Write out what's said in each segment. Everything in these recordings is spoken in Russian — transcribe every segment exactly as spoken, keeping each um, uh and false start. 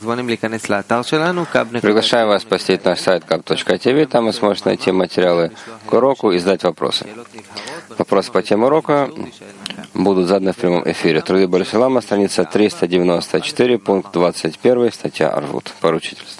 Приглашаем вас посетить наш сайт кап точка ти ви. Там вы сможете найти материалы к уроку и задать вопросы. Вопросы по теме урока будут заданы в прямом эфире. Труды Боля Шулама, страница триста девяносто четыре, пункт двадцать один, статья Арвут. Поручительство.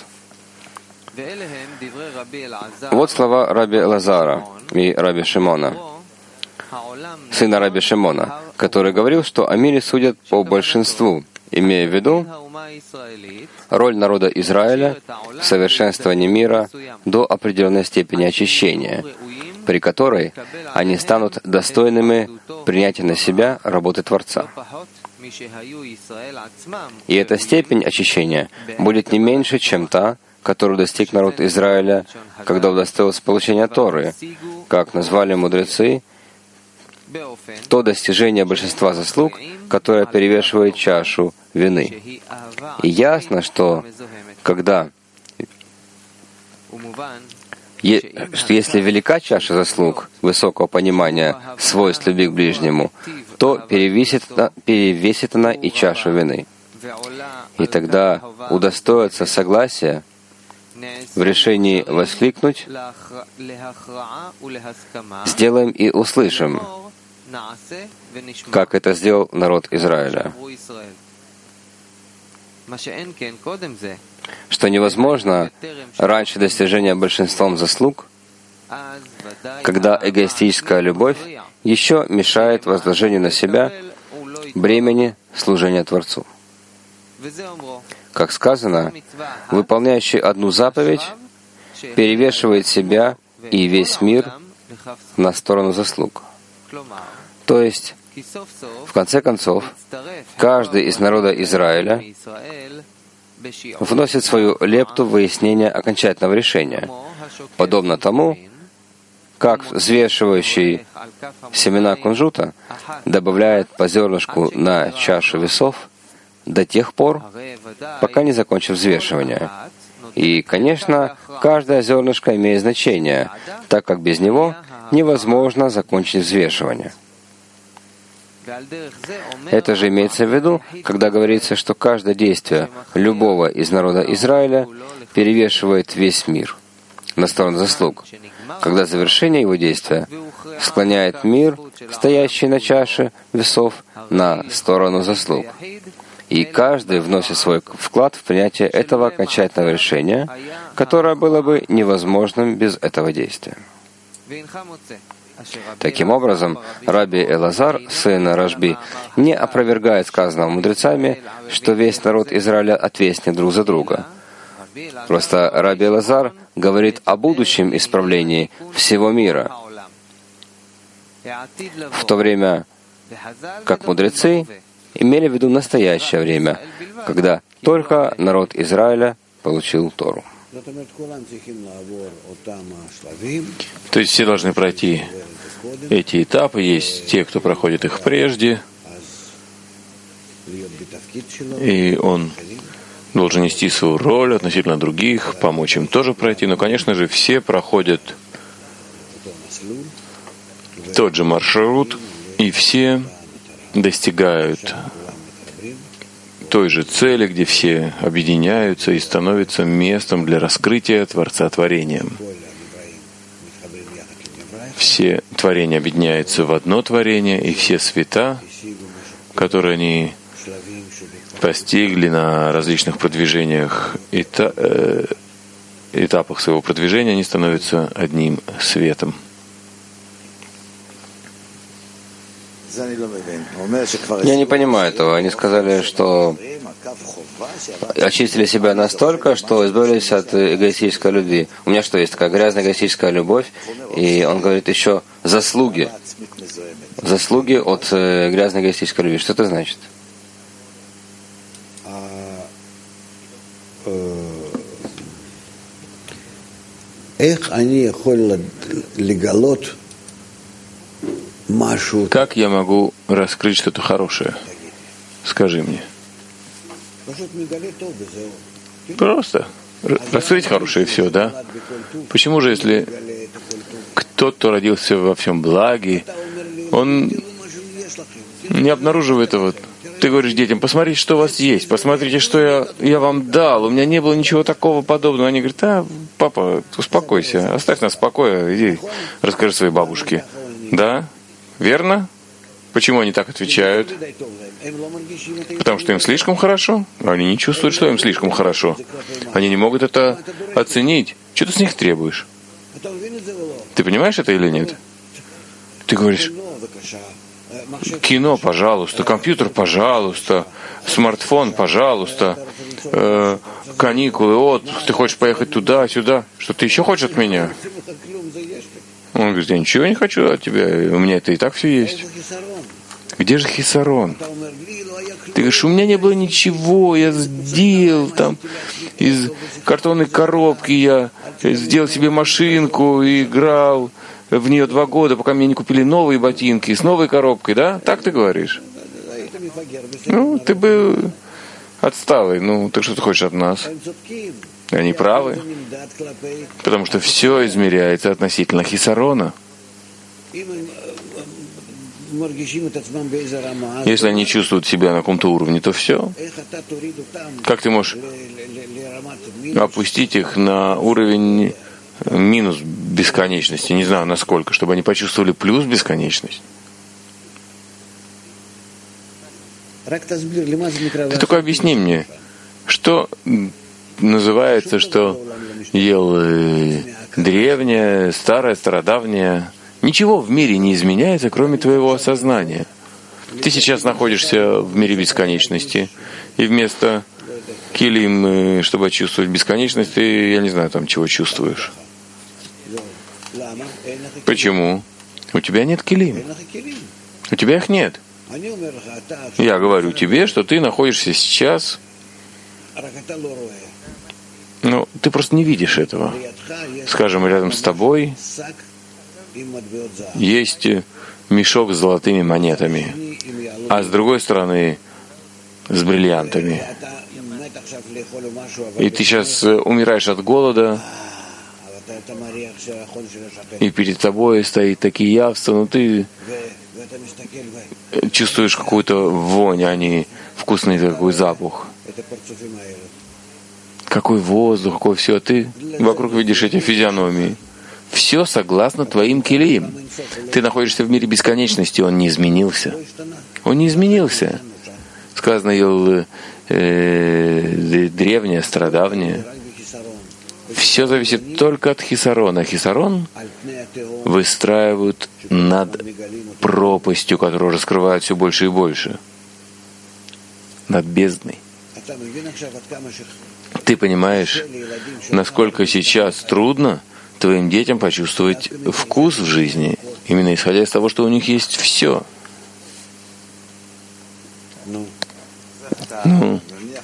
Вот слова Раби Элазара и Раби Шимона, сына Раби Шимона, который говорил, что о мире судят по большинству, имея в виду роль народа Израиля в совершенствовании мира до определенной степени очищения, при которой они станут достойными принятия на себя работы Творца. И эта степень очищения будет не меньше, чем та, которую достиг народ Израиля, когда удостоился получения Торы, как назвали мудрецы, то достижение большинства заслуг, которое перевешивает чашу вины. И ясно, что когда что если велика чаша заслуг, высокого понимания свойств любви к ближнему, то перевесит, перевесит она и чашу вины. И тогда удостоится согласия в решении воскликнуть «Сделаем и услышим», как это сделал народ Израиля. Что невозможно раньше достижения большинством заслуг, когда эгоистическая любовь еще мешает возложению на себя бремени служения Творцу. Как сказано, выполняющий одну заповедь перевешивает себя и весь мир на сторону заслуг. То есть, в конце концов, каждый из народа Израиля вносит свою лепту в выяснение окончательного решения, подобно тому, как взвешивающий семена кунжута добавляет по зернышку на чашу весов до тех пор, пока не закончит взвешивание. И, конечно, каждое зернышко имеет значение, так как без него невозможно закончить взвешивание. Это же имеется в виду, когда говорится, что каждое действие любого из народа Израиля перевешивает весь мир на сторону заслуг, когда завершение его действия склоняет мир, стоящий на чаше весов, на сторону заслуг. И каждый вносит свой вклад в принятие этого окончательного решения, которое было бы невозможным без этого действия. Таким образом, Раби Элазар, сын Рашби, не опровергает сказанного мудрецами, что весь народ Израиля ответственен друг за друга. Просто Раби Элазар говорит о будущем исправлении всего мира, в то время как мудрецы имели в виду настоящее время, когда только народ Израиля получил Тору. То есть все должны пройти эти этапы. Есть те, кто проходит их прежде, и он должен нести свою роль относительно других, помочь им тоже пройти. Но, конечно же, все проходят тот же маршрут, и все достигают той же цели, где все объединяются и становятся местом для раскрытия Творца творением. Все творения объединяются в одно творение, и все света, которые они постигли на различных продвижениях, этапах своего продвижения, они становятся одним светом. Я не понимаю этого. Они сказали, что очистили себя настолько, что избавились от эгоистической любви. У меня что, есть такая грязная эгоистическая любовь? И он говорит еще заслуги. Заслуги от грязной эгоистической любви. Что это значит? Как я могу раскрыть что-то хорошее? Скажи мне. Просто раскрыть хорошее и все, да? Почему же, если тот, кто родился во всем благе, он не обнаруживает этого? Ты говоришь детям, посмотрите, что у вас есть, посмотрите, что я, я вам дал, у меня не было ничего такого подобного. Они говорят, а, папа, успокойся, оставь нас в покое, иди, расскажи своей бабушке. Да? Верно? Почему они так отвечают? Потому что им слишком хорошо. Они не чувствуют, что им слишком хорошо. Они не могут это оценить. Что ты с них требуешь? Ты понимаешь это или нет? Ты говоришь, кино, пожалуйста, компьютер, пожалуйста, смартфон, пожалуйста, э, каникулы, отпуск, ты хочешь поехать туда, сюда. Что ты еще хочешь от меня? Он говорит, я ничего не хочу от тебя, у меня это и так все есть. Где же хисарон? Ты говоришь, у меня не было ничего, я сделал там из картонной коробки, я сделал себе машинку и играл в нее два года, пока мне не купили новые ботинки с новой коробкой, да? Так ты говоришь? Ну, ты бы отсталый, ну, ты что ты хочешь от нас? Они правы, потому что все измеряется относительно хисарона. Если они чувствуют себя на каком-то уровне, то все. Как ты можешь опустить их на уровень минус бесконечности, не знаю насколько, чтобы они почувствовали плюс бесконечность? Ты только объясни мне, что называется, что ел э, древнее, старое, стародавнее. Ничего в мире не изменяется, кроме твоего осознания. Ты сейчас находишься в мире бесконечности, и вместо килим, чтобы чувствовать бесконечность, ты, я не знаю, там чего чувствуешь. Почему? У тебя нет килим. У тебя их нет. Я говорю тебе, что ты находишься сейчас, ну, ты просто не видишь этого. Скажем, рядом с тобой есть мешок с золотыми монетами, а с другой стороны с бриллиантами. И ты сейчас умираешь от голода, и перед тобой стоит такие явства, но ты чувствуешь какую-то вонь, а не вкусный такой запах. Какой воздух, какое все. Ты вокруг видишь эти физиономии. Все согласно твоим килим. Ты находишься в мире бесконечности, он не изменился. Он не изменился. Сказано, ел э, древнее, стародавнее. Все зависит только от хисарона. Хисарон выстраивают над пропастью, которую раскрывают все больше и больше. Над бездной. Ты понимаешь, насколько сейчас трудно твоим детям почувствовать вкус в жизни, именно исходя из того, что у них есть все. Ну,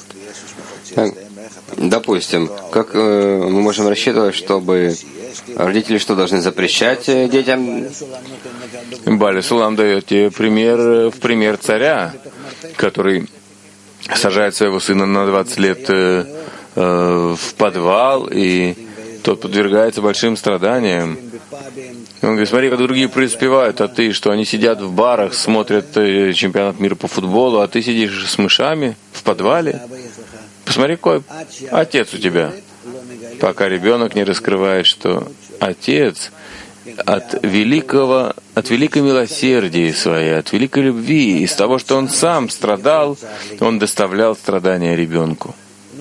допустим, как э, мы можем рассчитывать, чтобы родители что должны запрещать детям? Бали Сулам дает тебе пример в пример царя, который сажает своего сына на двадцать лет э, э, в подвал, и тот подвергается большим страданиям. И он говорит, смотри, как другие преуспевают, а ты, что они сидят в барах, смотрят э, чемпионат мира по футболу, а ты сидишь с мышами в подвале. Посмотри, какой отец у тебя. Пока ребенок не раскрывает, что отец от великого, от великой милосердия своей, от великой любви, из того, что он сам страдал, он доставлял страдания ребенку.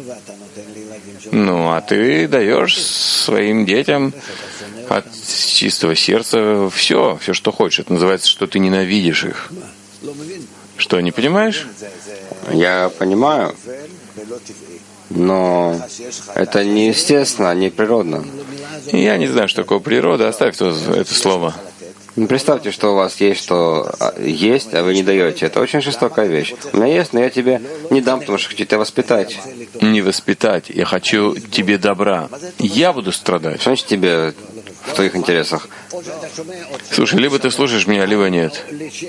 Ну, а ты даешь своим детям от чистого сердца все, все, что хочешь. Это называется, что ты ненавидишь их. Что, не понимаешь? Я понимаю, но это не естественно, не природно. Я не знаю, что такое природа. Оставь это, это слово. Ну, представьте, что у вас есть, что есть, а вы не даете. Это очень жестокая вещь. У меня есть, но я тебе не дам, потому что хочу тебя воспитать. Не воспитать. Я хочу тебе добра. Я буду страдать. Что значит тебе в твоих интересах? Слушай, либо ты слушаешь меня, либо нет.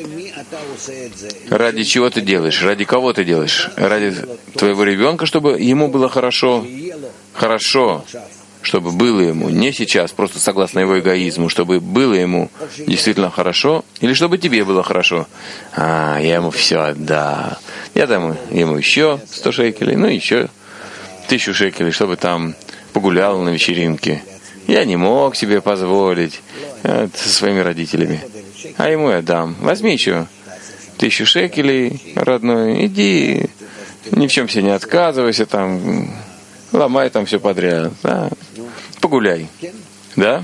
Ради чего ты делаешь? Ради кого ты делаешь? Ради твоего ребенка, чтобы ему было хорошо? Хорошо. Чтобы было ему не сейчас, просто согласно его эгоизму, чтобы было ему действительно хорошо, или чтобы тебе было хорошо. А, я ему все отдам. Я дам ему еще сто шекелей, ну еще тысячу шекелей, чтобы там погулял на вечеринке. Я не мог себе позволить вот, со своими родителями. А ему я дам. Возьми еще тысячу шекелей, родной, иди, ни в чем себе не отказывайся, там, ломай там все подряд. Да? Погуляй. Да?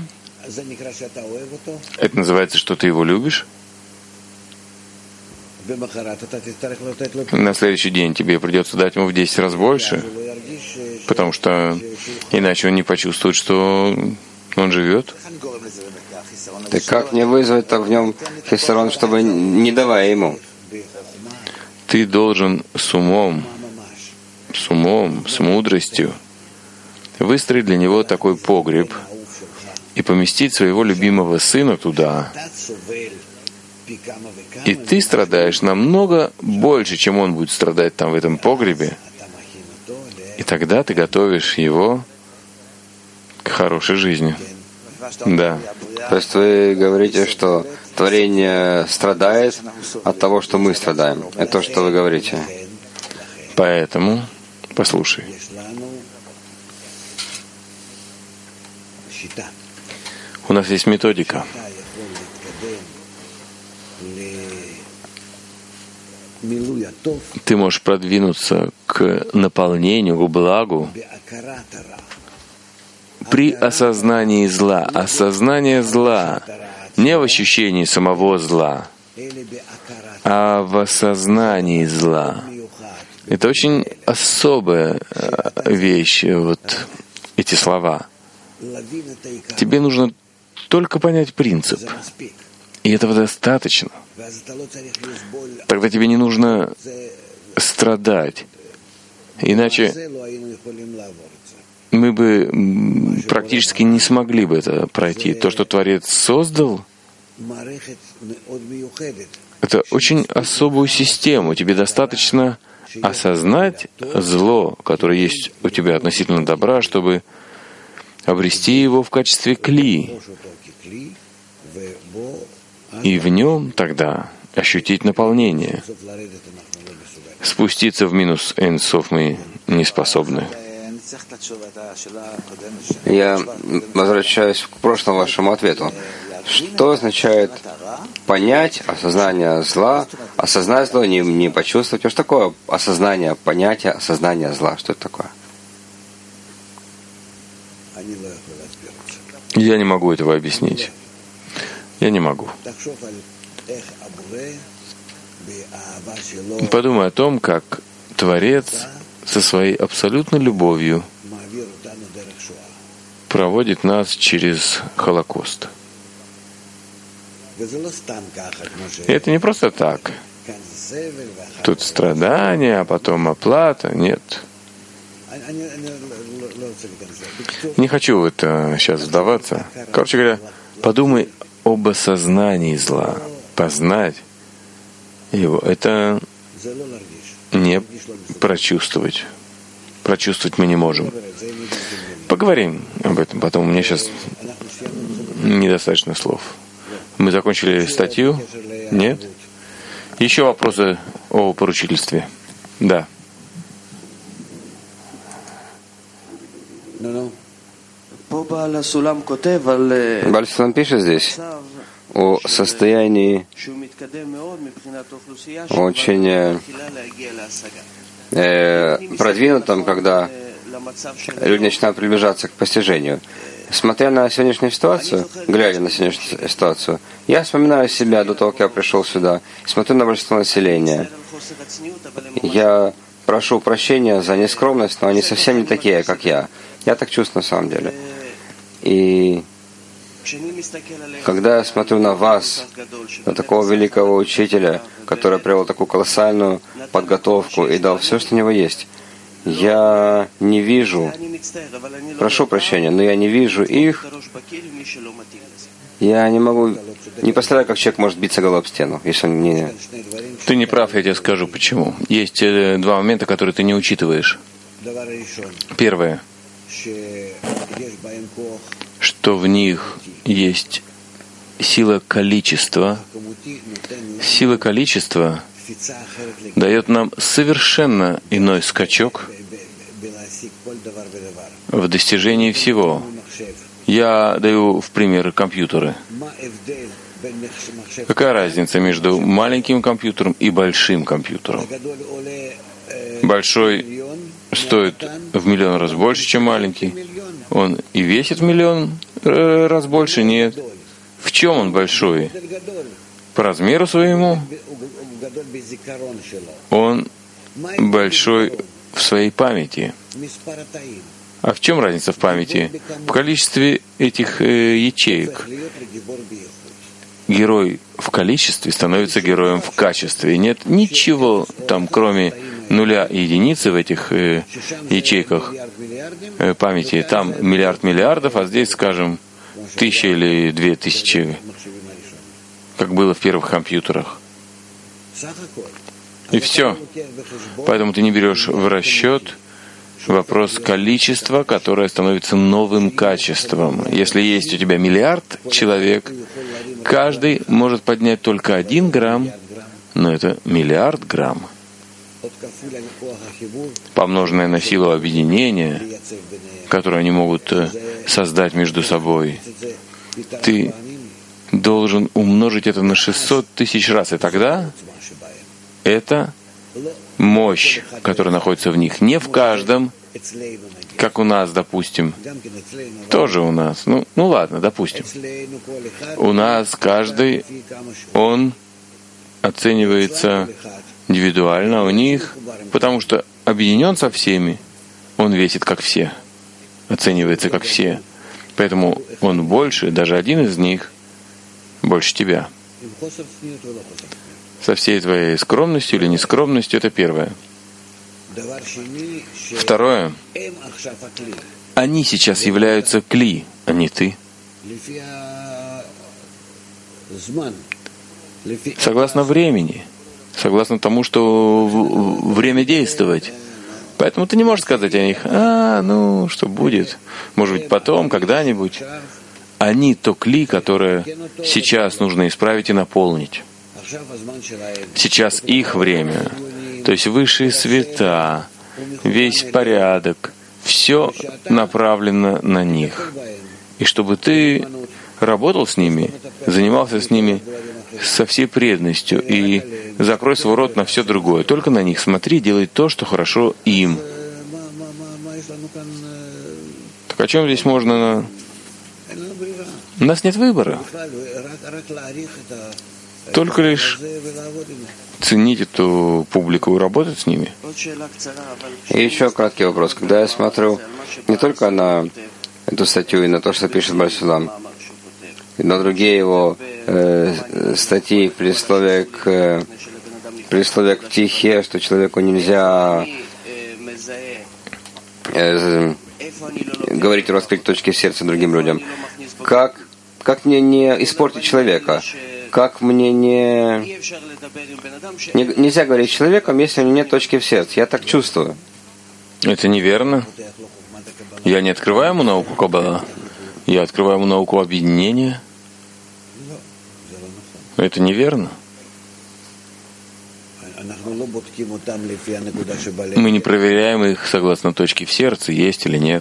Это называется, что ты его любишь? На следующий день тебе придется дать ему в десять раз больше, потому что иначе он не почувствует, что он живет. Так как не вызвать в нем хисарон, чтобы не давая ему? Ты должен с умом, с умом, с мудростью выстроить для него такой погреб и поместить своего любимого сына туда. И ты страдаешь намного больше, чем он будет страдать там в этом погребе. И тогда ты готовишь его к хорошей жизни. Да. То есть вы говорите, что творение страдает от того, что мы страдаем. Это то, что вы говорите. Поэтому, послушай. У нас есть методика. Ты можешь продвинуться к наполнению, к благу при осознании зла. Осознание зла не в ощущении самого зла, а в осознании зла. Это очень особая вещь, вот эти слова. Тебе нужно только понять принцип. И этого достаточно. Тогда тебе не нужно страдать. Иначе мы бы практически не смогли бы это пройти. То, что Творец создал, это очень особую систему. Тебе достаточно осознать зло, которое есть у тебя относительно добра, чтобы обрести его в качестве кли. И в нем тогда ощутить наполнение. Спуститься в минус Эйн-Соф мы не способны. Я возвращаюсь к прошлому вашему ответу. Что означает понять осознание зла, осознать зло, не, не почувствовать? Что такое осознание, понятие, осознание зла? Что это такое? Я не могу этого объяснить. Я не могу. Подумай о том, как Творец со своей абсолютной любовью проводит нас через Холокост. И это не просто так. Тут страдания, а потом оплата. Нет. Не хочу в это сейчас вдаваться. Короче говоря, подумай об осознании зла. Познать его — это не прочувствовать. Прочувствовать мы не можем. Поговорим об этом потом. У меня сейчас недостаточно слов. Мы закончили статью? Нет? Еще вопросы о поручительстве? Да. Бааль Сулам пишет здесь о состоянии очень э, продвинутом, когда люди начинают приближаться к постижению. Смотря на сегодняшнюю ситуацию, глядя на сегодняшнюю ситуацию, я вспоминаю себя до того, как я пришел сюда, смотрю на большинство населения. Я прошу прощения за нескромность, но они совсем не такие, как я. Я так чувствую на самом деле. И когда я смотрю на вас, на такого великого учителя, который привел такую колоссальную подготовку и дал все, что у него есть, я не вижу, прошу прощения, но я не вижу их, я не могу, не представляю, как человек может биться головой об стену, если он не... Ты не прав, я тебе скажу почему. Есть два момента, которые ты не учитываешь. Первое, что в них есть сила количества. Сила количества дает нам совершенно иной скачок в достижении всего. Я даю в пример компьютеры. Какая разница между маленьким компьютером и большим компьютером? Большой стоит в миллион раз больше, чем маленький. Он и весит в миллион раз больше? Нет. В чем он большой? По размеру своему? Он большой в своей памяти. А в чем разница в памяти? В количестве этих э, ячеек. Герой в количестве становится героем в качестве. Нет ничего там, кроме нуля и единицы в этих э, ячейках э, памяти. Там миллиард миллиардов, а здесь, скажем, тысяча или две тысячи, как было в первых компьютерах. И все. Поэтому ты не берешь в расчет вопрос количества, которое становится новым качеством. Если есть у тебя миллиард человек, каждый может поднять только один грамм, но это миллиард грамм, помноженное на силу объединения, которую они могут создать между собой. Ты должен умножить это на шестьсот тысяч раз, и тогда это мощь, которая находится в них. Не в каждом, как у нас, допустим. Тоже у нас. Ну, ну ладно, допустим. У нас каждый, он оценивается индивидуально, у них, потому что объединен со всеми, он весит как все, оценивается как все. Поэтому он больше, даже один из них, больше тебя. Со всей твоей скромностью или нескромностью, это первое. Второе. Они сейчас являются кли, а не ты. Согласно времени, согласно тому, что время действовать. Поэтому ты не можешь сказать о них, а, ну, что будет, может быть, потом, когда-нибудь. Они то кли, которое сейчас нужно исправить и наполнить. Сейчас их время, то есть высшие света, весь порядок, все направлено на них. И чтобы ты работал с ними, занимался с ними со всей преданностью и закрой свой рот на все другое. Только на них смотри, делай то, что хорошо им. Так о чем здесь можно... У нас нет выбора. Только лишь ценить эту публику и работать с ними. И еще краткий вопрос. Когда я смотрю не только на эту статью и на то, что пишет Барсулам, и на другие его э, статьи, предисловия к, предисловия к Птихе, что человеку нельзя э, говорить и раскрыть точки в сердце другим людям. Как, как мне не испортить человека? Как мне не... не... Нельзя говорить с человеком, если у него нет точки в сердце. Я так чувствую. Это неверно. Я не открываю ему науку Каббала. Я открываю ему науку объединения. Это неверно. Мы не проверяем их согласно точке в сердце, есть или нет.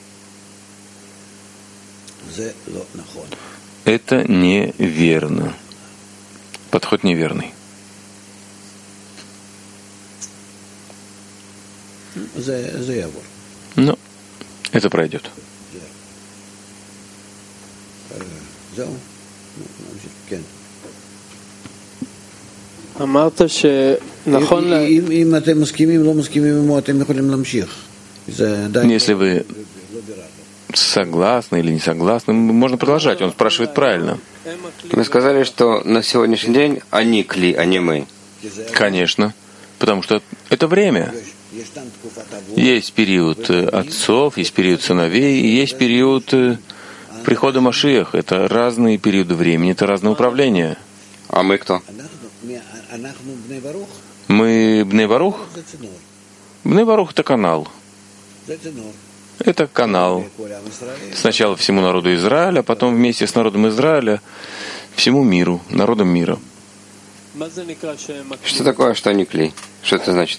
Это неверно. Подход неверный. Но это пройдет. Если вы согласны или не согласны, можно продолжать. Он спрашивает правильно. Мы сказали, что на сегодняшний день они кли, а не мы. Конечно, потому что это время. Есть период отцов, есть период сыновей, и есть период прихода Машиаха. Это разные периоды времени, это разное управление. А мы кто? Мы Бней Барух? Бней Барух — это канал. Это канал. Сначала всему народу Израиля, а потом вместе с народом Израиля всему миру, народам мира. Что такое, что они кли? Что это значит?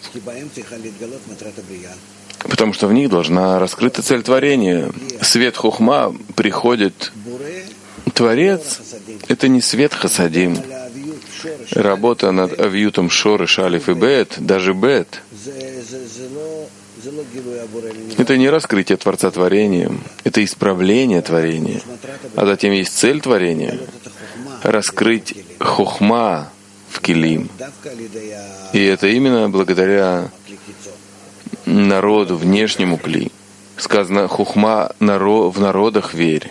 Потому что в них должна раскрыта цель творения. Свет хохма приходит. Творец — это не свет хасадим. Работа над авьютом шорыш, алиф и бет, даже бет — это не раскрытие Творца творением, это исправление творения. А затем есть цель творения — раскрыть хохма в килим. И это именно благодаря народу, внешнему кли. Сказано «хохма в народах верь».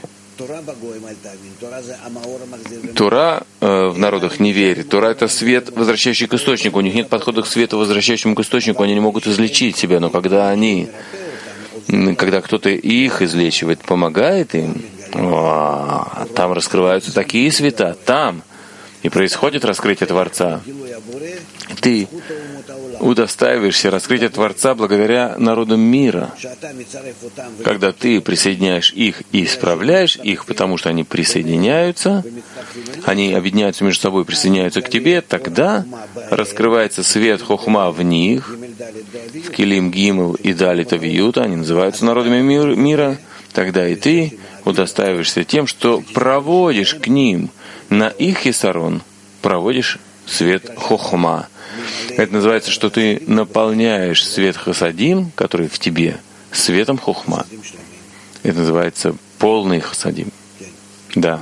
Тора э, в народах не верит. Тора — это свет, возвращающий к источнику. У них нет подхода к свету, возвращающему к источнику. Они не могут излечить себя. Но когда они, когда кто-то их излечивает, помогает им, о, там раскрываются такие света. Там и происходит раскрытие Творца. Ты удостаиваешься раскрытия Творца благодаря народам мира. Когда ты присоединяешь их и исправляешь их, потому что они присоединяются, они объединяются между собой, присоединяются к тебе, тогда раскрывается свет хохма в них, в Килим Гимел и Далита Вьюта, они называются народами мира, тогда и ты удостаиваешься тем, что проводишь к ним на их хисарон, проводишь свет хохма. Это называется, что ты наполняешь свет хасадим, который в тебе, светом хохма. Это называется полный хасадим. Да.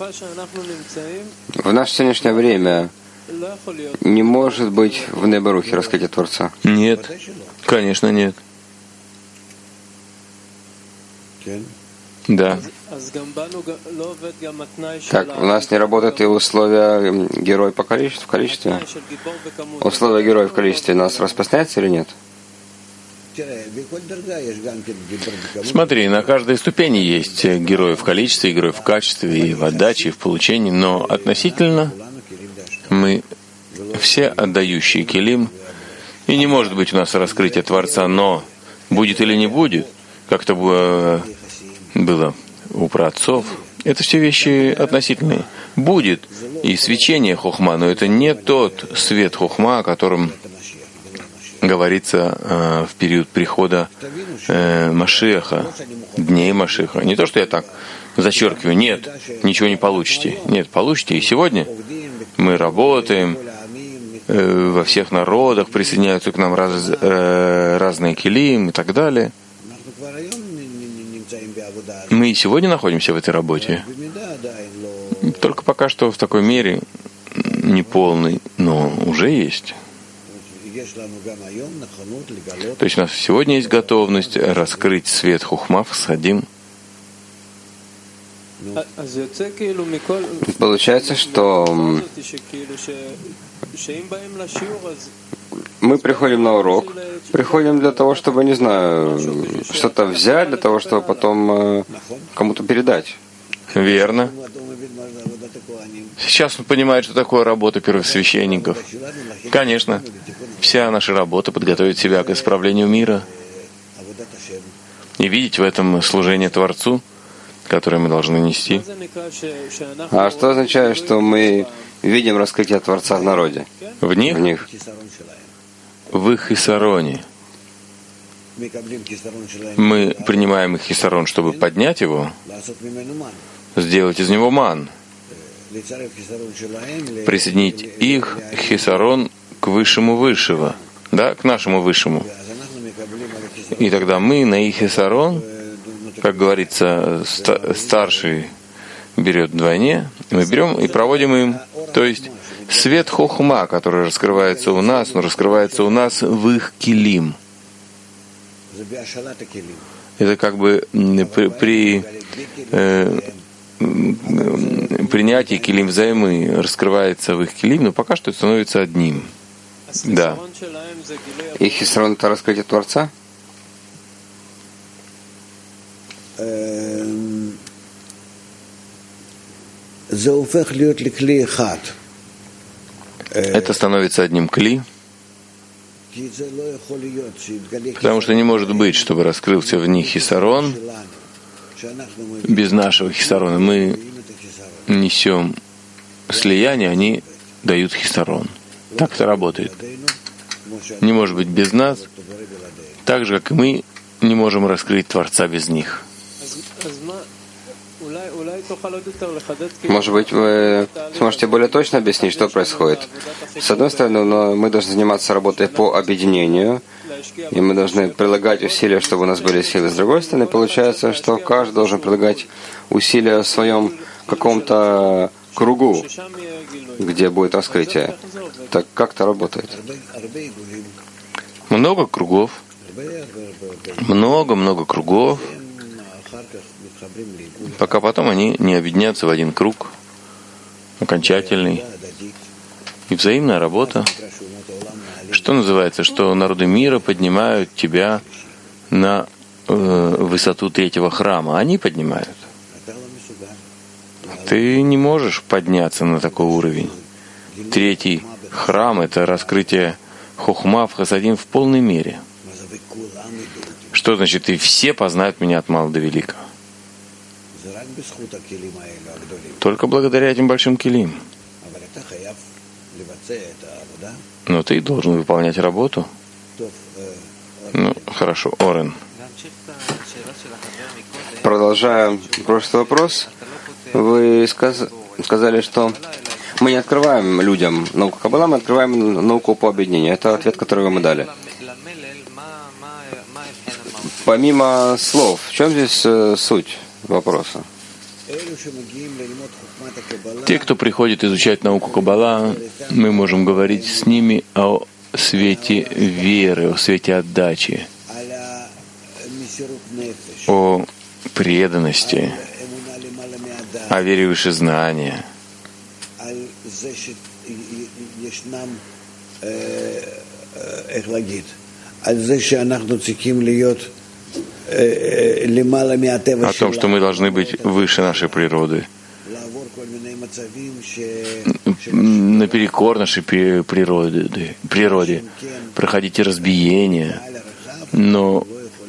В наше сегодняшнее время не может быть в Небарухе раскрытия Творца? Нет, конечно, нет. Да. Так, у нас не работают и условия героя по количеству, в количестве? Условия героя в количестве нас распространяется или нет? Смотри, на каждой ступени есть герои в количестве, и герои в качестве, и в отдаче, и в получении, но относительно мы все отдающие килим, и не может быть у нас раскрытие Творца, но будет или не будет, как-то было у праотцов, это все вещи относительные. Будет и свечение хохма, но это не тот свет хохма, о котором говорится э, в период прихода э, Машиаха, дней Машиаха. Не то, что я так зачеркиваю, нет, ничего не получите. Нет, получите. И сегодня мы работаем, э, во всех народах присоединяются к нам раз, э, разные килим и так далее. Мы и сегодня находимся в этой работе. Только пока что в такой мере неполный, но уже есть. То есть у нас сегодня есть готовность раскрыть свет хухма в садим. Получается, что мы приходим на урок, приходим для того, чтобы, не знаю, что-то взять, для того, чтобы потом кому-то передать. Верно. Сейчас он понимает, что такое работа первосвященников. Конечно, вся наша работа — подготовить себя к исправлению мира и видеть в этом служение Творцу, которое мы должны нести. А что означает, что мы видим раскрытие Творца в народе? В них? В них. В их хисароне. Мы принимаем их хисарон, чтобы поднять его, сделать из него ман, присоединить их хисарон к высшему высшего, да, к нашему высшему. И тогда мы на их хисарон, как говорится, старший берет вдвойне, мы берем и проводим им, то есть свет хохма, который раскрывается у нас, но раскрывается у нас в их килим. Это как бы при, при э, принятии килим взаймы раскрывается в их килим, но пока что это становится одним. Да. Их хисарон — это раскрытие Творца? Это становится одним кли, потому что не может быть, чтобы раскрылся в них хисарон. Без нашего хисарона мы несем слияние, они дают хисарон. Так это работает. Не может быть без нас, так же, как и мы не можем раскрыть Творца без них. Может быть, вы сможете более точно объяснить, что происходит? С одной стороны, но мы должны заниматься работой по объединению, и мы должны прилагать усилия, чтобы у нас были силы. С другой стороны, получается, что каждый должен прилагать усилия в своем каком-то кругу, где будет раскрытие. Так как это работает? Много кругов. Много-много кругов, пока потом они не объединятся в один круг, окончательный. И взаимная работа, что называется, что народы мира поднимают тебя на э, высоту третьего храма. Они поднимают. Ты не можешь подняться на такой уровень. Третий храм — это раскрытие хохма в хасадим в полной мере. Что значит, и все познают меня от мала до велика? Только благодаря этим большим килим. Но ты должен выполнять работу. Ну, хорошо, Орен. Продолжая прошлый вопрос, вы сказ... сказали, что мы не открываем людям науку Каббала, мы открываем науку по объединению. Это ответ, который вы дали. Помимо слов, в чем здесь э, суть вопроса? Те, кто приходит изучать науку Каббала, мы можем говорить с ними о свете веры, о свете отдачи, о преданности, о вере выше знания, о том, что мы должны быть выше нашей природы, наперекор нашей природе, природе, проходите разбиения, но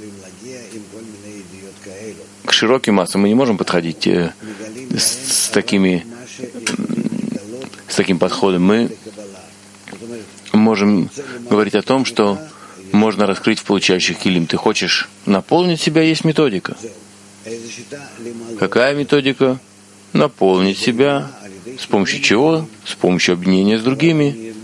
к широким массам мы не можем подходить с, с такими, с таким подходом. Мы можем говорить о том, что можно раскрыть в получающих килим. Ты хочешь наполнить себя, есть методика. Какая методика? Наполнить себя. С помощью чего? С помощью объединения с другими.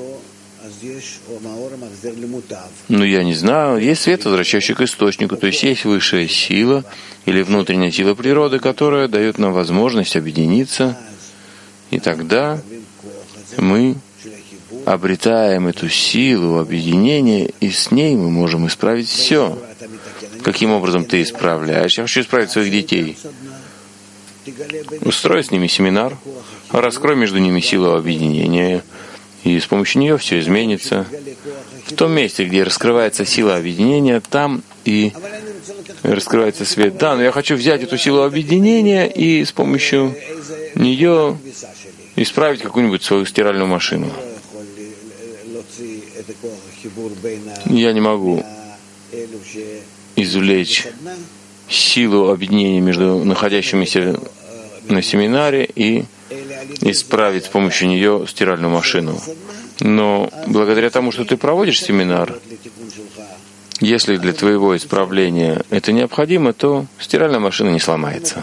Ну, я не знаю. Есть свет, возвращающий к источнику. То есть есть высшая сила или внутренняя сила природы, которая дает нам возможность объединиться. И тогда мы обретаем эту силу объединения, и с ней мы можем исправить все. Каким образом ты исправляешь? Я хочу исправить своих детей. Устрой с ними семинар, раскрой между ними силу объединения, и с помощью нее все изменится. В том месте, где раскрывается сила объединения, там и раскрывается свет. Да, но я хочу взять эту силу объединения и с помощью нее исправить какую-нибудь свою стиральную машину. Я не могу извлечь силу объединения между находящимися на семинаре и исправить с помощью нее стиральную машину. Но благодаря тому, что ты проводишь семинар, если для твоего исправления это необходимо, то стиральная машина не сломается.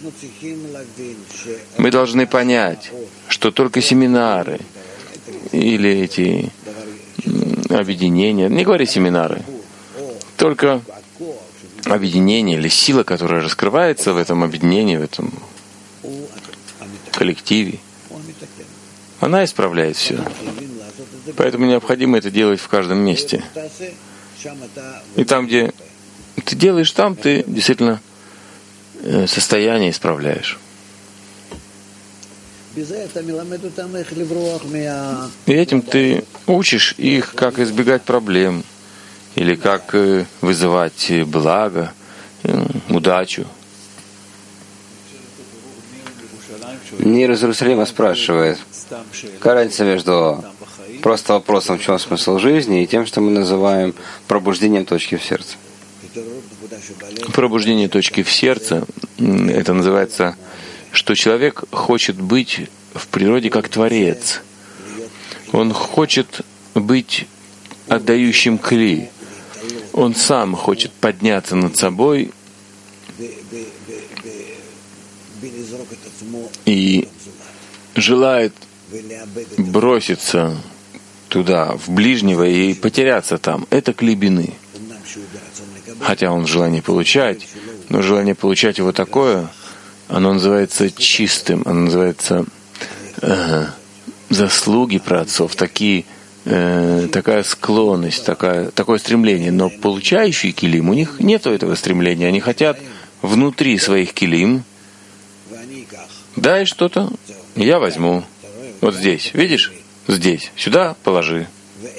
Мы должны понять, что только семинары или эти объединения, не говори семинары, только объединение или сила, которая раскрывается в этом объединении, в этом коллективе, она исправляет все. Поэтому необходимо это делать в каждом месте. И там, где ты делаешь, там ты действительно состояние исправляешь. И этим ты учишь их, как избегать проблем, или как вызывать благо, удачу. Мир из Иерусалима спрашивает, какая разница между просто вопросом, в чем смысл жизни, и тем, что мы называем пробуждением точки в сердце. Пробуждение точки в сердце, это называется, что человек хочет быть в природе как Творец. Он хочет быть отдающим кли. Он сам хочет подняться над собой и желает броситься туда, в ближнего, и потеряться там. Это кли бины. Хотя он в желании получать, но желание получать его такое, оно называется чистым, оно называется э, заслуги праотцов, такие, э, такая склонность, такая, такое стремление. Но получающие килим, у них нет этого стремления. Они хотят внутри своих килим: дай что-то, я возьму. Вот здесь, видишь? Здесь. Сюда положи.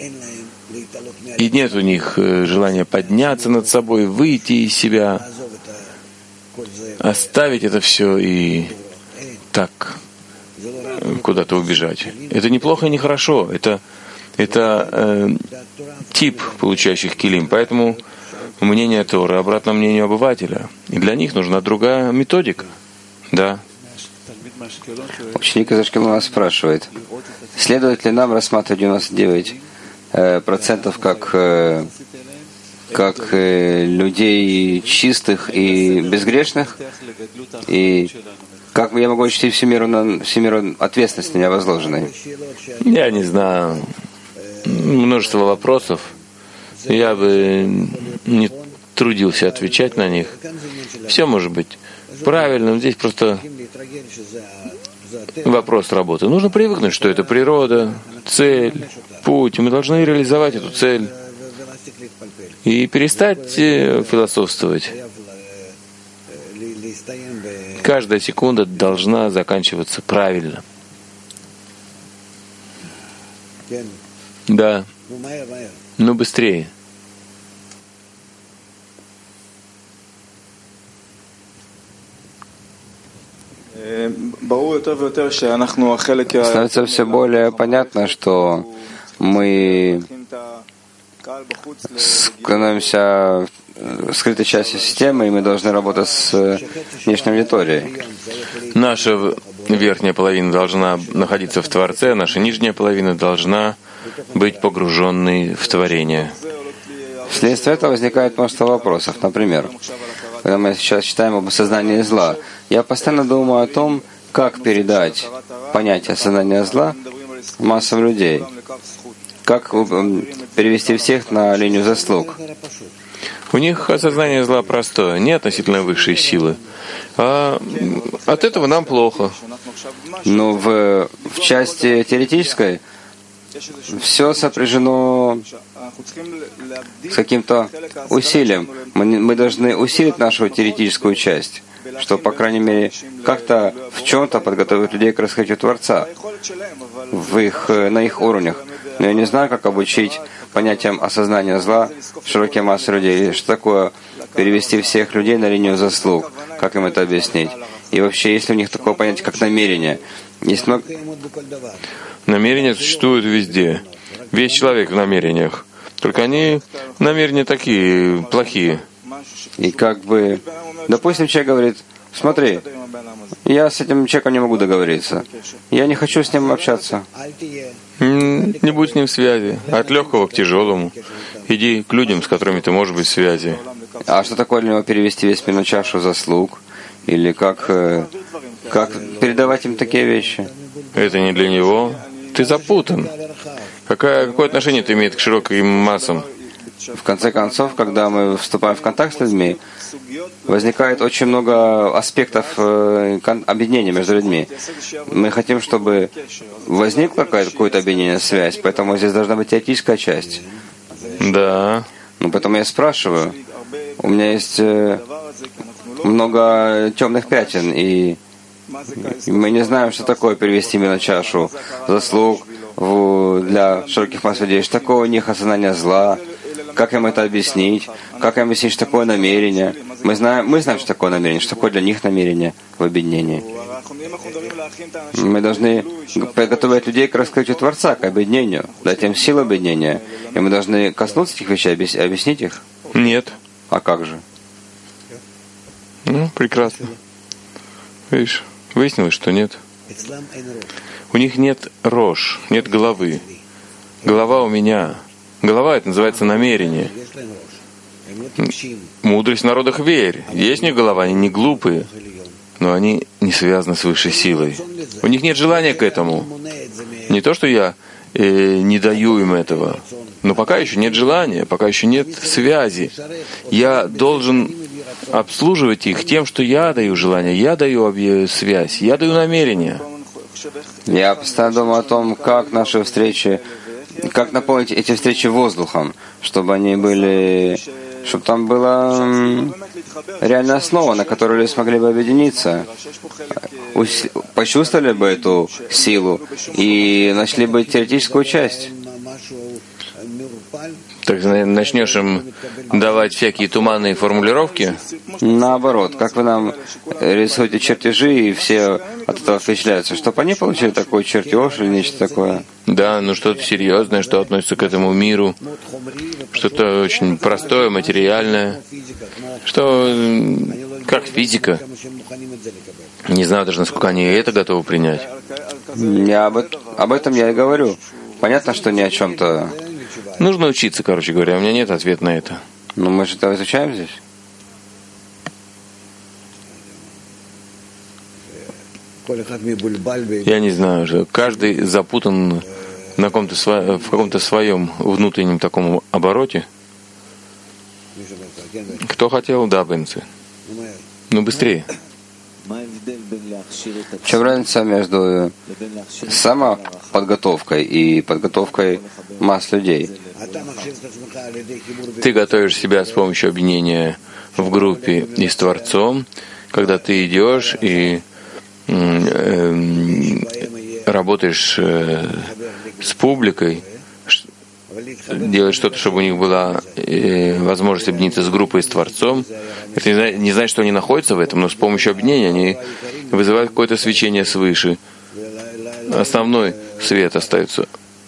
И нет у них желания подняться над собой, выйти из себя, оставить это все и так куда-то убежать. Это неплохо и нехорошо. Это, это э, тип получающих килим. Поэтому мнение Торы обратно мнению обывателя. И для них нужна другая методика. Да. Ученик из Ашкелона спрашивает, следует ли нам рассматривать девяносто девять процентов как, как людей чистых и безгрешных, и как я могу учтить всю меру, на, всю меру ответственности на меня возложенной? Я не знаю. Множество вопросов. Я бы не трудился отвечать на них. Все может быть правильным. Здесь просто вопрос работы. Нужно привыкнуть, что это природа, цель, путь. Мы должны реализовать эту цель и перестать философствовать. Каждая секунда должна заканчиваться правильно. Да. Ну, быстрее. Становится все более понятно, что мы становимся скрытой частью системы, и мы должны работать с внешней аудиторией. Наша верхняя половина должна находиться в Творце, наша нижняя половина должна быть погруженной в творение. Вследствие этого возникает множество вопросов. Например, когда мы сейчас читаем об осознании зла, я постоянно думаю о том, как передать понятие осознания зла массам людей, как перевести всех на линию заслуг. У них осознание зла простое, не относительно высшей силы. А от этого нам плохо. Но в, в части теоретической все сопряжено с каким-то усилием. Мы, мы должны усилить нашу теоретическую часть, чтобы, по крайней мере, как-то в чем-то подготовить людей к раскрытию Творца в их, на их уровнях. Но я не знаю, как обучить понятиям осознания зла широкие массы людей. Что такое перевести всех людей на линию заслуг? Как им это объяснить? И вообще, есть ли у них такое понятие, как намерение? Есть много... Намерения существуют везде. Весь человек в намерениях. Только они, намерения такие, плохие. И как бы... Допустим, человек говорит, смотри, я с этим человеком не могу договориться. Я не хочу с ним общаться. Не будь с ним в связи. От легкого к тяжелому. Иди к людям, с которыми ты можешь быть в связи. А что такое для него перевести весь мир на чашу заслуг? Или как, как передавать им такие вещи? Это не для него. Ты запутан. Какое, какое отношение это имеет к широким массам? В конце концов, когда мы вступаем в контакт с людьми, возникает очень много аспектов объединения между людьми. Мы хотим, чтобы возникла какое-то объединение, связь, поэтому здесь должна быть теоретическая часть. Да. Ну, поэтому я спрашиваю. У меня есть много темных пятен, и мы не знаем, что такое перевести мир на чашу заслуг для широких масс людей, что такое у них осознание зла, как им это объяснить, как им объяснить, что такое намерение. Мы знаем, мы знаем, что такое намерение, что такое для них намерение в объединении. Мы должны подготовить людей к раскрытию Творца, к объединению, дать им силу объединения. И мы должны коснуться этих вещей, объяснить их? Нет. А как же? Ну, прекрасно. Видишь, выяснилось, что нет. У них нет рож, нет головы. Голова у меня. Голова — это называется намерение. Мудрость в народах верь. Есть у них голова, они не глупые, но они не связаны с высшей силой. У них нет желания к этому. Не то, что я э, не даю им этого, но пока еще нет желания, пока еще нет связи. Я должен обслуживать их тем, что я даю желание, я даю связь, я даю намерение. Я постоянно думаю о том, как наши встречи, как наполнить эти встречи воздухом, чтобы они были, чтобы там была реальная основа, на которой люди смогли бы объединиться, почувствовали бы эту силу и нашли бы теоретическую часть. Так начнешь им давать всякие туманные формулировки? Наоборот, как вы нам рисуете чертежи, и все от этого впечатляются, чтобы они получили такой чертеж или нечто такое. Да, ну что-то серьезное, что относится к этому миру, что-то очень простое, материальное, что как физика. Не знаю даже, насколько они это готовы принять. Я об, об этом я и говорю. Понятно, что не о чем-то. Нужно учиться, короче говоря. У меня нет ответа на это. Но мы же это изучаем здесь. Я не знаю, что каждый запутан на каком-то сво... в каком-то своем внутреннем таком обороте. Кто хотел? Да, Бенцы. Ну, быстрее. В чем разница между самоподготовкой и подготовкой масс людей? Ты готовишь себя с помощью объединения в группе и с Творцом, когда ты идешь и э, работаешь э, с публикой, делать что-то, чтобы у них была э, возможность объединиться с группой и с Творцом. Это не, знаю, не значит, что они находятся в этом, но с помощью объединения они вызывают какое-то свечение свыше. Основной свет остается.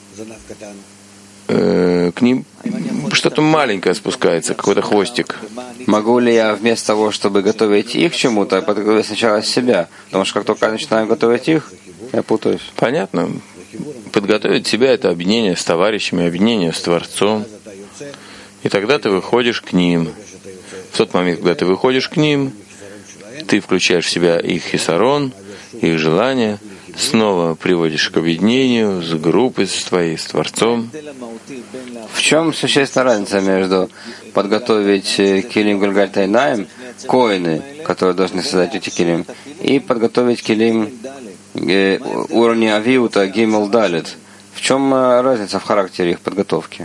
Э, к ним что-то маленькое спускается, какой-то хвостик. Могу ли я вместо того, чтобы готовить их к чему-то, подготовить сначала себя? Потому что как только я начинаю готовить их, я путаюсь. Понятно. Подготовить себя — это объединение с товарищами, объединение с Творцом. И тогда ты выходишь к ним. В тот момент, когда ты выходишь к ним, ты включаешь в себя их хисарон, их желания, снова приводишь к объединению с группой, с твоей, с Творцом. В чем существенная разница между подготовить килим гульгаль тайнаем, коины, которые должны создать эти килим, и подготовить килим э, уровня авиута гимел далит? В чем разница в характере их подготовки?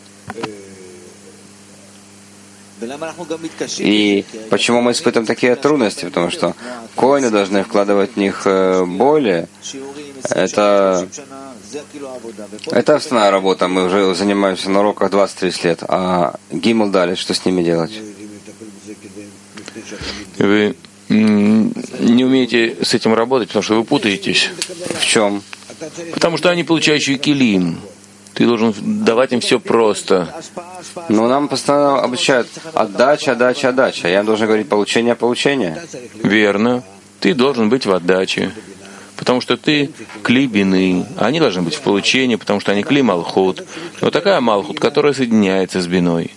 И почему мы испытываем такие трудности? Потому что коины должны вкладывать в них более. Это, это основная работа. Мы уже занимаемся на уроках двадцать тридцать лет. А гимел далит, что с ними делать? Вы не умеете с этим работать, потому что вы путаетесь. В чем? Потому что они получающие килим. Ты должен давать им все просто. Но нам постоянно обучают отдача, отдача, отдача. Я должен говорить получение, получение. Верно. Ты должен быть в отдаче. Потому что ты кли бины. Они должны быть в получении, потому что они кли малхут. Вот такая малхут, которая соединяется с биной.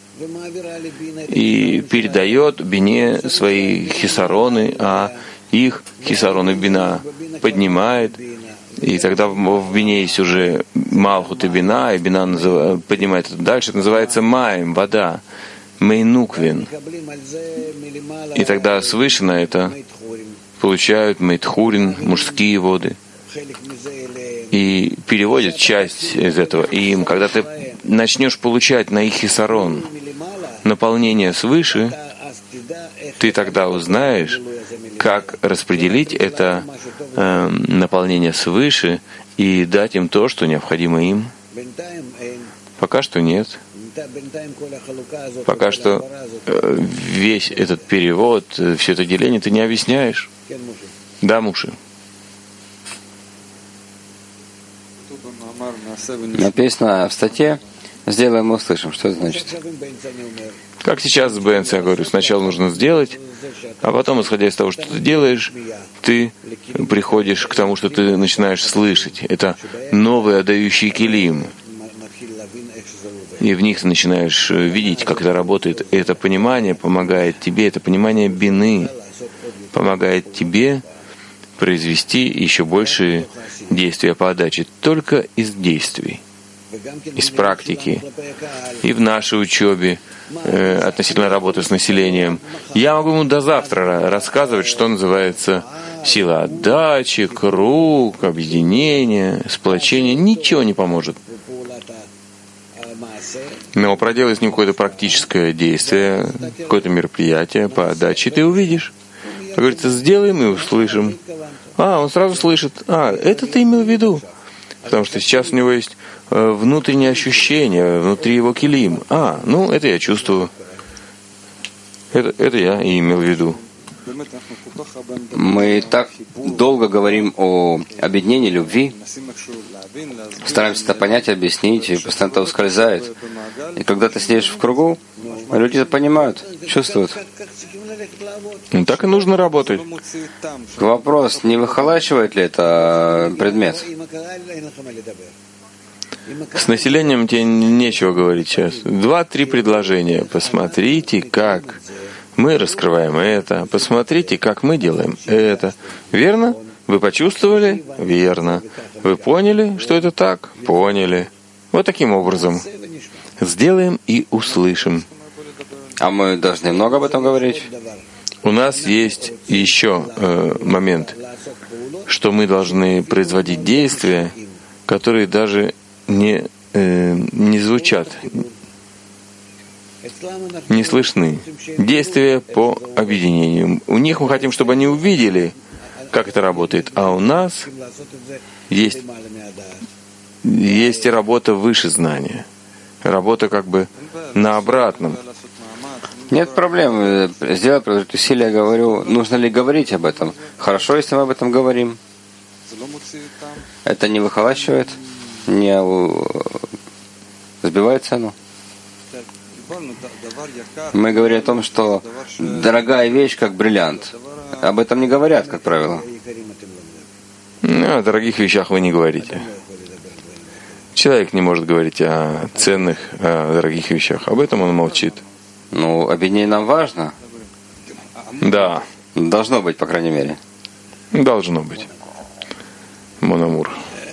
И передает бине свои хисароны, а их хисароны бина поднимает. И тогда в бине есть уже малхут и бина, и бина назыв... поднимает это дальше. Это называется маем, вода, мейнуквин. И тогда свыше на это получают мейтхурин, мужские воды. И переводят часть из этого им. Когда ты начнешь получать на их хисарон наполнение свыше, ты тогда узнаешь, как распределить это э, наполнение свыше и дать им то, что необходимо им. Пока что нет. Пока что э, весь этот перевод, э, все это деление ты не объясняешь. Да, Муши? Написано в статье «Сделаем и услышим». Что это значит? Как сейчас с Бенцем, я говорю, сначала нужно сделать, а потом, исходя из того, что ты делаешь, ты приходишь к тому, что ты начинаешь слышать. Это новый отдающий килим. и в них ты начинаешь видеть, как это работает. И это понимание помогает тебе, это понимание бины помогает тебе произвести еще большие действия по отдаче только из действий, из практики. И в нашей учебе э, относительно работы с населением я могу ему до завтра рассказывать, что называется сила отдачи, круг, объединение, сплочение. Ничего не поможет. Но проделай с ним какое-то практическое действие, какое-то мероприятие по отдаче, и ты увидишь. Как говорится, сделаем и услышим. А, он сразу слышит. А, это ты имел в виду. Потому что сейчас у него есть э, внутреннее ощущение, внутри его килим. А, ну, это я чувствую. Это, это я и имел в виду. Мы так долго говорим о объединении любви, стараемся это понять, объяснить, и постоянно это ускользает. И когда ты сидишь в кругу, люди это понимают, чувствуют. Ну, так и нужно работать. Вопрос, не выхолачивает ли это предмет? С населением тебе нечего говорить сейчас. Два-три предложения. Посмотрите, как мы раскрываем это. Посмотрите, как мы делаем это. Верно? Вы почувствовали? Верно. Вы поняли, что это так? Поняли. Вот таким образом. Сделаем и услышим. А мы должны много об этом говорить? У нас есть еще э, момент, что мы должны производить действия, которые даже не, э, не звучат, не слышны. Действия по объединению. У них мы хотим, чтобы они увидели, как это работает, а у нас есть, есть и работа выше знания, работа как бы на обратном. Нет проблем. Сделать продолжить усилия, я говорю, нужно ли говорить об этом. Хорошо, если мы об этом говорим. Это не выхолащивает, не сбивает цену. Мы говорим о том, что дорогая вещь, как бриллиант. Об этом не говорят, как правило. Ну, о дорогих вещах вы не говорите. Человек не может говорить о ценных, о дорогих вещах. Об этом он молчит. Ну, объединение нам важно. Да. Должно быть, по крайней мере. Должно быть. Мономур.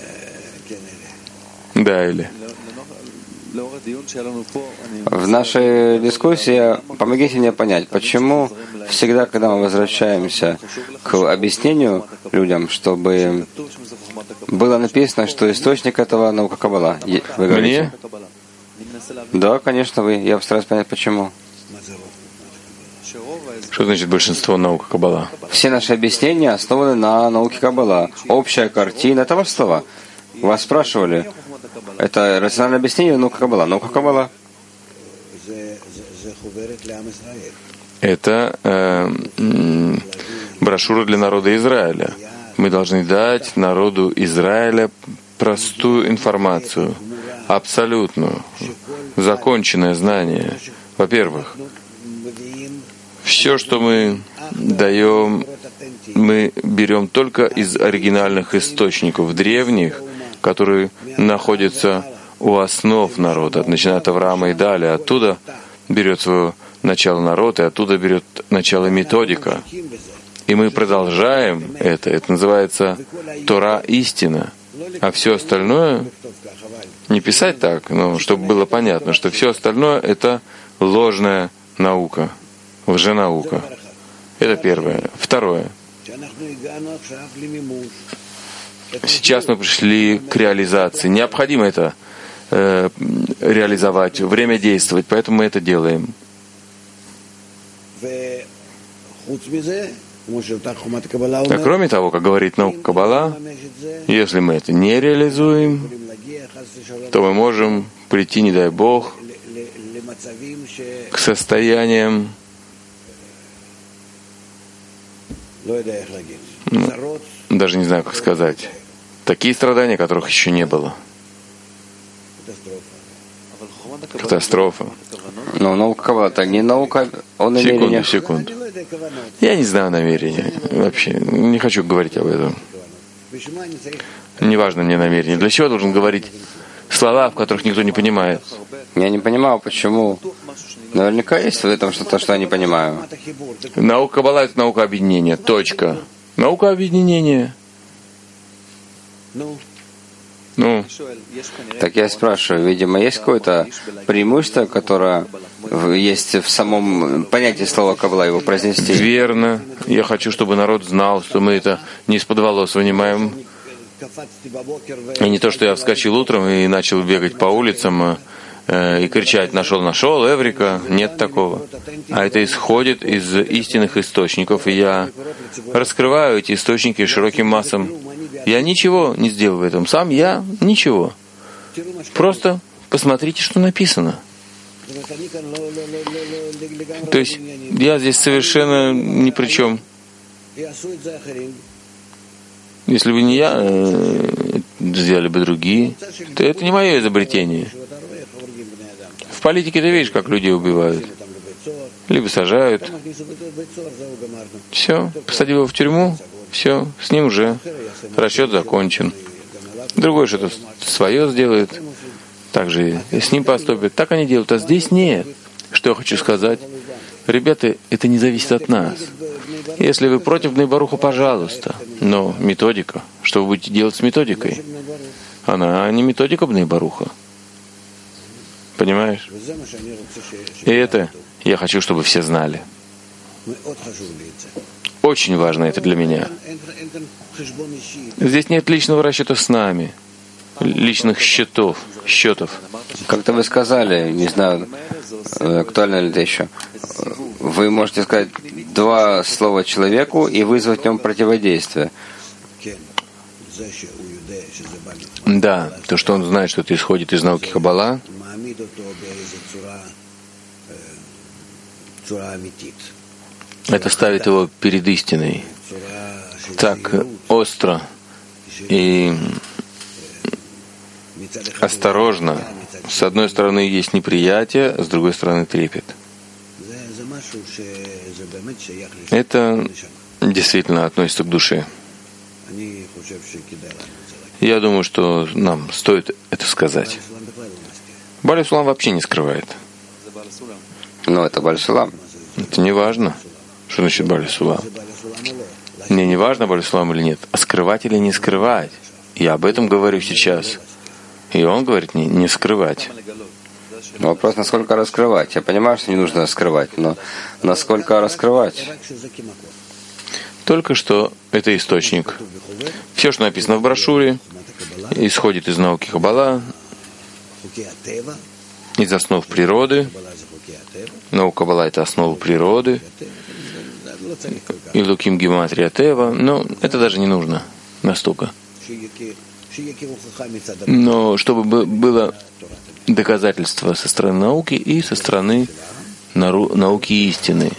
Да, или? В нашей дискуссии помогите мне понять, почему всегда, когда мы возвращаемся к объяснению людям, чтобы было написано, что источник этого наука Каббала. Вы говорите? Мне? Да, конечно, вы. Я постараюсь понять, почему. Что значит большинство наук Каббала? Все наши объяснения основаны на науке Каббала. Общая картина — это ваши слова. Вас спрашивали, это рациональное объяснение наука Каббала. Наука Каббала. Это э, брошюра для народа Израиля. Мы должны дать народу Израиля простую информацию, абсолютную, законченное знание. Во-первых, все, что мы даем, мы берем только из оригинальных источников, древних, которые находятся у основ народа, начиная от Авраама и далее. Оттуда берет свое начало народ, и оттуда берет начало методика. И мы продолжаем это. Это называется Тора истина. А все остальное, не писать так, но чтобы было понятно, что все остальное — это ложная наука, лженаука. Это первое. Второе. Сейчас мы пришли к реализации. Необходимо это э, реализовать, время действовать, поэтому мы это делаем. А кроме того, как говорит наука Каббала, если мы это не реализуем, то мы можем прийти, не дай Бог, к состояниям, ну, даже не знаю, как сказать, такие страдания, которых еще не было. Катастрофа. Но наука Каббала — это не наука о намерениях. Секунду, секунду. Я не знаю намерения. Вообще, не хочу говорить об этом. Не важно мне намерение. Для чего я должен говорить слова, в которых никто не понимает? Я не понимаю, почему. Наверняка есть в этом что-то, что я не понимаю. Наука Каббала — это наука объединения. Точка. Наука объединения. Ну, так я спрашиваю, видимо, есть какое-то преимущество, которое есть в самом понятии слова Каббала, его произнести? Верно. Я хочу, чтобы народ знал, что мы это не из-под волос вынимаем. И не то, что я вскочил утром и начал бегать по улицам э, и кричать «нашел, нашел, Эврика». Нет такого. А это исходит из истинных источников, и я раскрываю эти источники широким массам. Я ничего не сделал в этом. Сам я ничего. Просто посмотрите, что написано. То есть я здесь совершенно ни при чем. Если бы не я, э, сделали бы другие, то это не мое изобретение. В политике ты видишь, как людей убивают. Либо сажают. Все, посадил его в тюрьму, все, с ним уже расчет закончен. Другой что-то свое сделает, также и с ним поступит. Так они делают, а здесь нет. Что я хочу сказать? Ребята, это не зависит от нас. Если вы против Бней Баруха, пожалуйста. Но методика, что вы будете делать с методикой? Она не методика Бней Баруха. Понимаешь? И это я хочу, чтобы все знали. Очень важно это для меня. Здесь нет личного расчета с нами, личных счетов, счетов. Как-то вы сказали, не знаю, актуально ли это еще, вы можете сказать два слова человеку и вызвать в нем противодействие. Да, то, что он знает, что это исходит из науки Каббала, это ставит его перед истиной так остро и осторожно. С одной стороны есть неприятие, с другой стороны трепет. Это действительно относится к душе. Я думаю, что нам стоит это сказать. Баль Сулам вообще не скрывает. Но это Баль Сулам. Это не важно, что значит Баль Сулам. Мне не важно, Баль Сулам или нет, а скрывать или не скрывать. Я об этом говорю сейчас. И он говорит не, не скрывать. Вопрос, насколько раскрывать. Я понимаю, что не нужно скрывать, но насколько раскрывать? Только что это источник. Все, что написано в брошюре, исходит из науки Каббала, из основ природы. Наука Каббала — это основа природы. И Луким Гематрия Тева. Но это даже не нужно настолько. Но чтобы было доказательство со стороны науки и со стороны науки истины.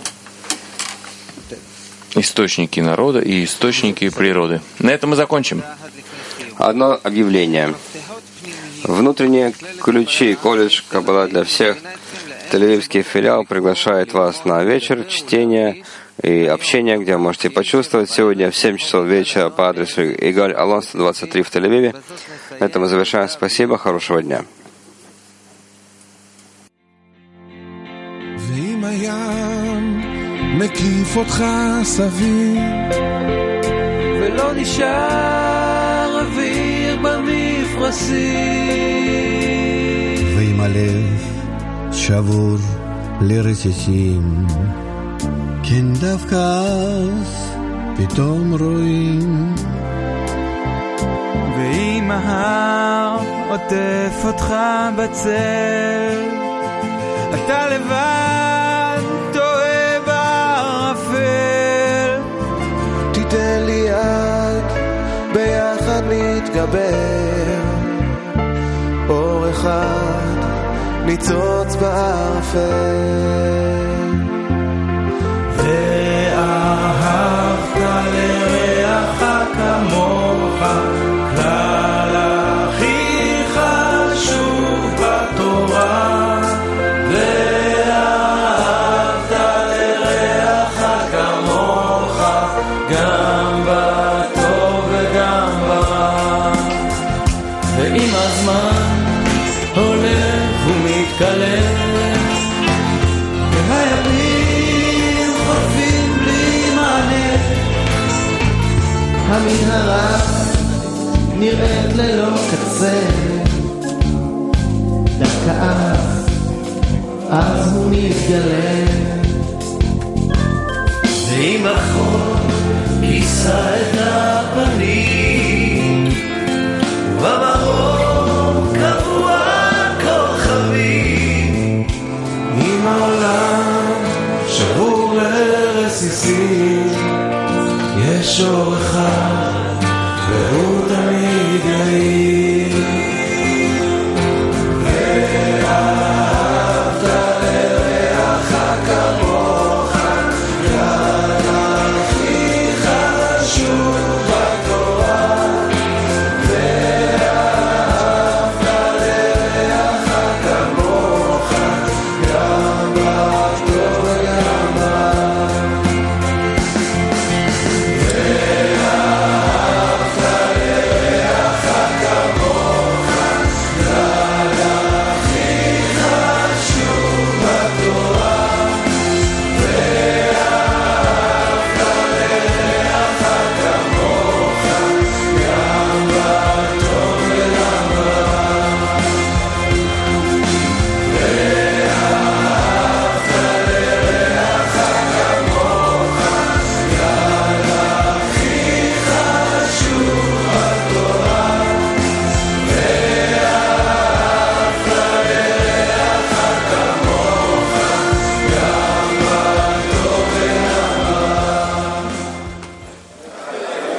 Источники народа и источники природы. На этом мы закончим. Одно объявление. Внутренние ключи колледж Каббала для всех. Тель-Авивский филиал приглашает вас на вечер чтения и общения, где вы можете почувствовать сегодня в семь часов вечера по адресу Игаль Алон сто двадцать три в Тель-Авиве. На этом мы завершаем. Спасибо. Хорошего дня. מקיף אותך סביב ולא נשאר אוויר במפרשים ועם הלב שבור לרסיסים כן דווקא אז פתאום רואים ועם ההר עוטף אותך בצל אתה לבד טועה בערפל תיתן לי יד ביחד נתגבר אור אחד ניצוץ בערפל ואהבת לרעך כמוך כלל הכי חשוב בתורה ואהבת לרעך כמוך גם בטוב וגם ברע ועם הזמן הולך ומתקלם המנהרה נראית ללא קצה, דווקא אז, אז הוא מתגלה. ועם החול כיסה את הפנים, ובמרום קבוע כוכבים. עם העולם שבור לרסיסים, יש אור